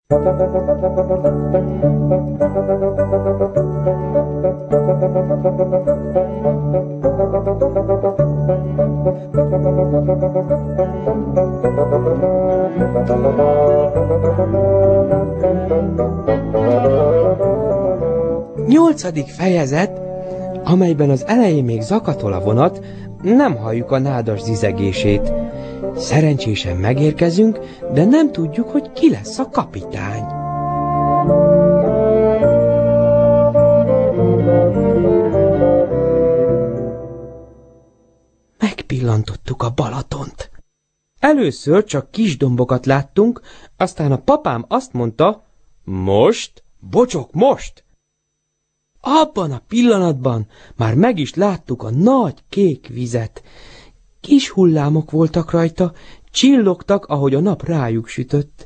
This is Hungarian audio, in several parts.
Nyolcadik fejezet, amelyben az elején még zakatol a vonat, nem halljuk a nádas zizegését. Szerencsésen megérkezünk, de nem tudjuk, hogy ki lesz a kapitány. Megpillantottuk a Balatont. Először csak kis dombokat láttunk, aztán a papám azt mondta, most, bocsok, most! Abban a pillanatban már meg is láttuk a nagy kék vizet. Kis hullámok voltak rajta, csillogtak, ahogy a nap rájuk sütött.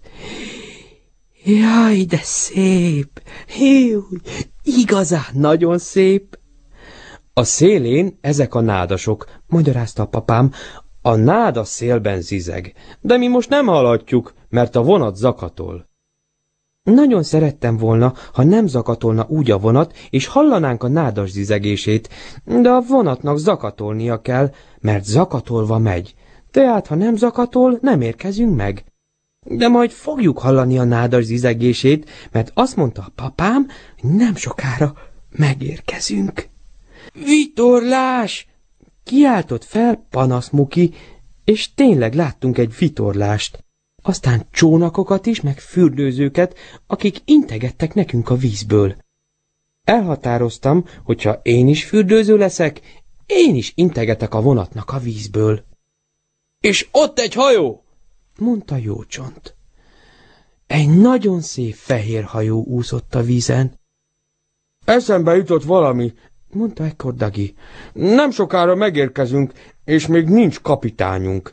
Jaj, de szép! Hú, igazán nagyon szép! A szélén ezek a nádasok, magyarázta a papám, a náda szélben zizeg, de mi most nem hallhatjuk, mert a vonat zakatol. Nagyon szerettem volna, ha nem zakatolna úgy a vonat, és hallanánk a nádas zizegését, de a vonatnak zakatolnia kell, mert zakatolva megy. Tehát, ha nem zakatol, nem érkezünk meg. De majd fogjuk hallani a nádas zizegését, mert azt mondta a papám, hogy nem sokára megérkezünk. Vitorlás! Kiáltott fel Panaszmuki, és tényleg láttunk egy vitorlást. Aztán csónakokat is, meg fürdőzőket, akik integettek nekünk a vízből. Elhatároztam, hogyha én is fürdőző leszek, én is integetek a vonatnak a vízből. És ott egy hajó, mondta Jócsont. Egy nagyon szép fehér hajó úszott a vízen. Eszembe jutott valami, mondta ekkor Dagi. Nem sokára megérkezünk, és még nincs kapitányunk,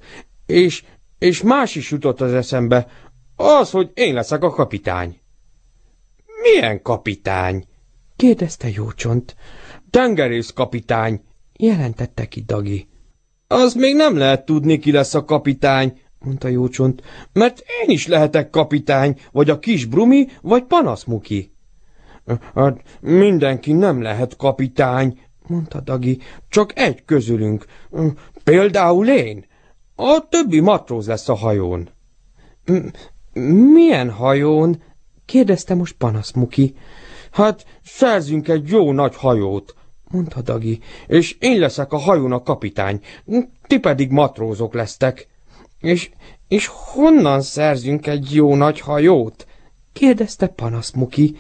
és más is jutott az eszembe, az, hogy én leszek a kapitány. Milyen kapitány? Kérdezte Jócsont. Tengerészkapitány, jelentette ki Dagi. Az még nem lehet tudni, ki lesz a kapitány, mondta Jócsont, mert én is lehetek kapitány, vagy a kis Brumi, vagy Panaszmuki. Hát mindenki nem lehet kapitány, mondta Dagi, csak egy közülünk, például én. A többi matróz lesz a hajón. Milyen hajón? Kérdezte most Panaszmuki. Hát szerzünk egy jó nagy hajót, mondta Dagi, és én leszek a hajón a kapitány, ti pedig matrózok lesztek. És honnan szerzünk egy jó nagy hajót? Kérdezte Panaszmuki.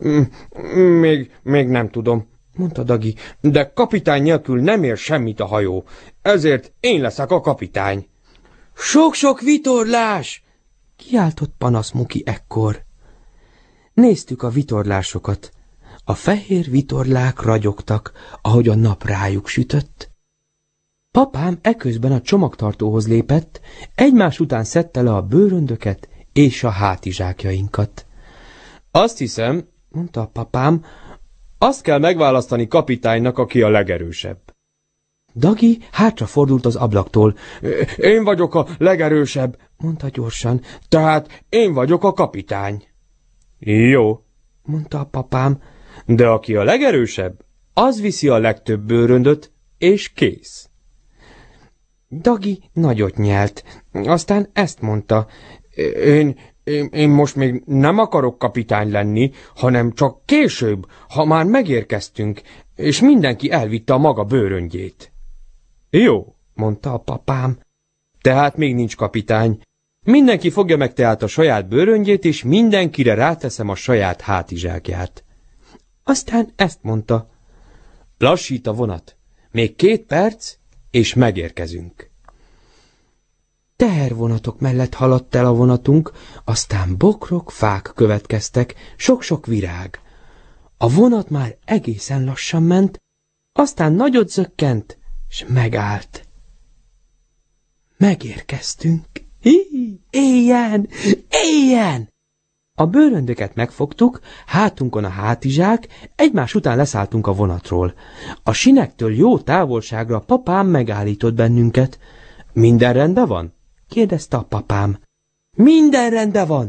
Még nem tudom, mondta Dagi, de kapitány nélkül nem ér semmit a hajó, ezért én leszek a kapitány. Sok-sok vitorlás! Kiáltott Panaszmuki ekkor. Néztük a vitorlásokat. A fehér vitorlák ragyogtak, ahogy a nap rájuk sütött. Papám eközben a csomagtartóhoz lépett, egymás után szedte le a bőröndöket és a hátizsákjainkat. Azt hiszem, mondta a papám, azt kell megválasztani kapitánynak, aki a legerősebb. Dagi hátrafordult az ablaktól. Én vagyok a legerősebb, mondta gyorsan, tehát én vagyok a kapitány. Jó, mondta a papám, de aki a legerősebb, az viszi a legtöbb bőröndöt, és kész. Dagi nagyot nyelt, aztán ezt mondta, én most még nem akarok kapitány lenni, hanem csak később, ha már megérkeztünk, és mindenki elvitte a maga bőröndjét. Jó, mondta a papám, tehát még nincs kapitány. Mindenki fogja meg tehát a saját bőröndjét, és mindenkire ráteszem a saját hátizsákját. Aztán ezt mondta. Lassít a vonat. Még 2 perc, és megérkezünk. Tehervonatok mellett haladt el a vonatunk, aztán bokrok, fák következtek, sok-sok virág. A vonat már egészen lassan ment, aztán nagyot zökkent, s megállt. Megérkeztünk. Éljen! Éljen! A bőröndöket megfogtuk, hátunkon a hátizsák, egymás után leszálltunk a vonatról. A sinektől jó távolságra papám megállított bennünket. Minden rendben van? Kérdezte a papám. Minden rendben van,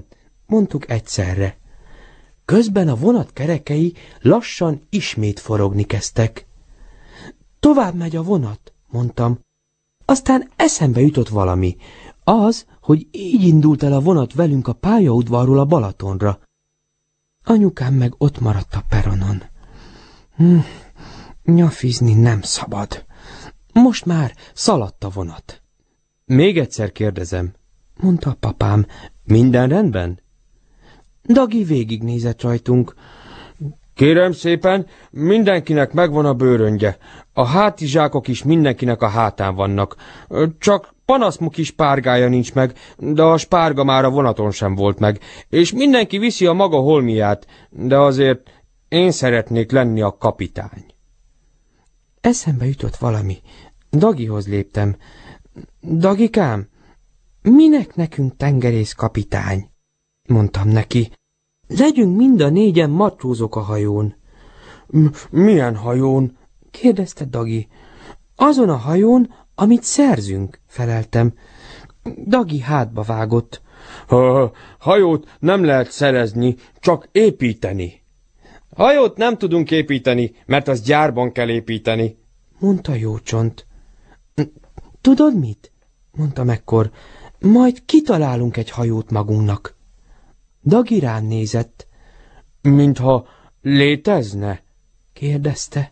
mondtuk egyszerre. Közben a vonat kerekei lassan ismét forogni kezdtek. Tovább megy a vonat, mondtam. Aztán eszembe jutott valami. Az, hogy így indult el a vonat velünk a pályaudvarról a Balatonra. Anyukám meg ott maradt a peronon. Nyafizni nem szabad. Most már szaladt a vonat. Még egyszer kérdezem, mondta a papám. Minden rendben? Dagi végignézett rajtunk. Kérem szépen, mindenkinek megvan a bőröngye. A hátizsákok is mindenkinek a hátán vannak. Csak panaszmu kis spárgája nincs meg, de a spárga már a vonaton sem volt meg. És mindenki viszi a maga holmiát, de azért én szeretnék lenni a kapitány. Eszembe jutott valami. Dagihoz léptem. Dagikám, minek nekünk tengerész kapitány? Mondtam neki. Legyünk mind a négyen matrózok a hajón. Milyen hajón? Kérdezte Dagi. Azon a hajón, amit szerzünk, feleltem. Dagi hátba vágott. Hajót nem lehet szerezni, csak építeni. Hajót nem tudunk építeni, mert az gyárban kell építeni, mondta Jócsont. Tudod mit? Mondtam ekkor. Majd kitalálunk egy hajót magunknak. Dagi rám nézett. Mintha létezne? Kérdezte.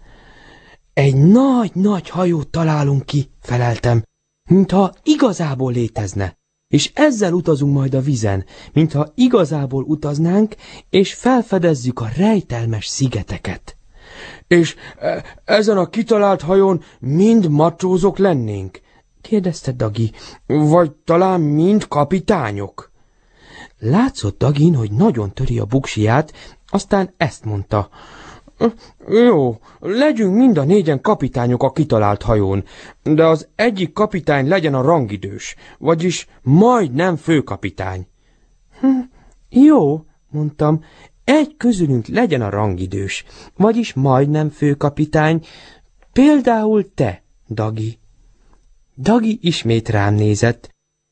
Egy nagy-nagy hajót találunk ki, feleltem, mintha igazából létezne, és ezzel utazunk majd a vizen, mintha igazából utaznánk, és felfedezzük a rejtelmes szigeteket. És ezen a kitalált hajón mind matrózok lennénk? Kérdezte Dagi. Vagy talán mind kapitányok? Látszott Dagin, hogy nagyon töri a buksiját, aztán ezt mondta. Jó, legyünk mind a négyen kapitányok a kitalált hajón, de az egyik kapitány legyen a rangidős, vagyis majdnem főkapitány. Jó, mondtam, egy közülünk legyen a rangidős, vagyis majdnem főkapitány, például te, Dagi. Dagi ismét rám nézett.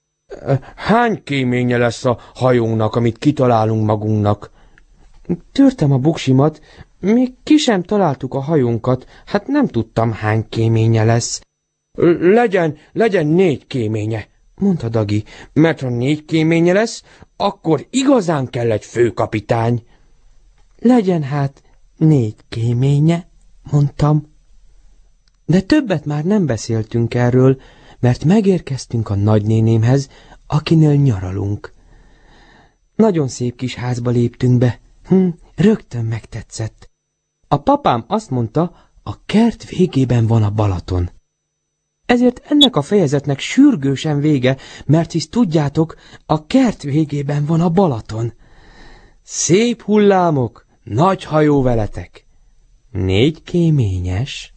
Hány kéménye lesz a hajónknak, amit kitalálunk magunknak? Törtem a buksimat, még ki sem találtuk a hajónkat, hát nem tudtam, hány kéménye lesz. Legyen 4 kéménye, mondta Dagi, mert ha 4 kéménye lesz, akkor igazán kell egy főkapitány. Legyen hát 4 kéménye, mondtam. De többet már nem beszéltünk erről, mert megérkeztünk a nagynénémhez, akinél nyaralunk. Nagyon szép kis házba léptünk be. Rögtön megtetszett. A papám azt mondta, a kert végében van a Balaton. Ezért ennek a fejezetnek sürgősen vége, mert hisz tudjátok, a kert végében van a Balaton. Szép hullámok, nagy hajó veletek. 4 kéményes.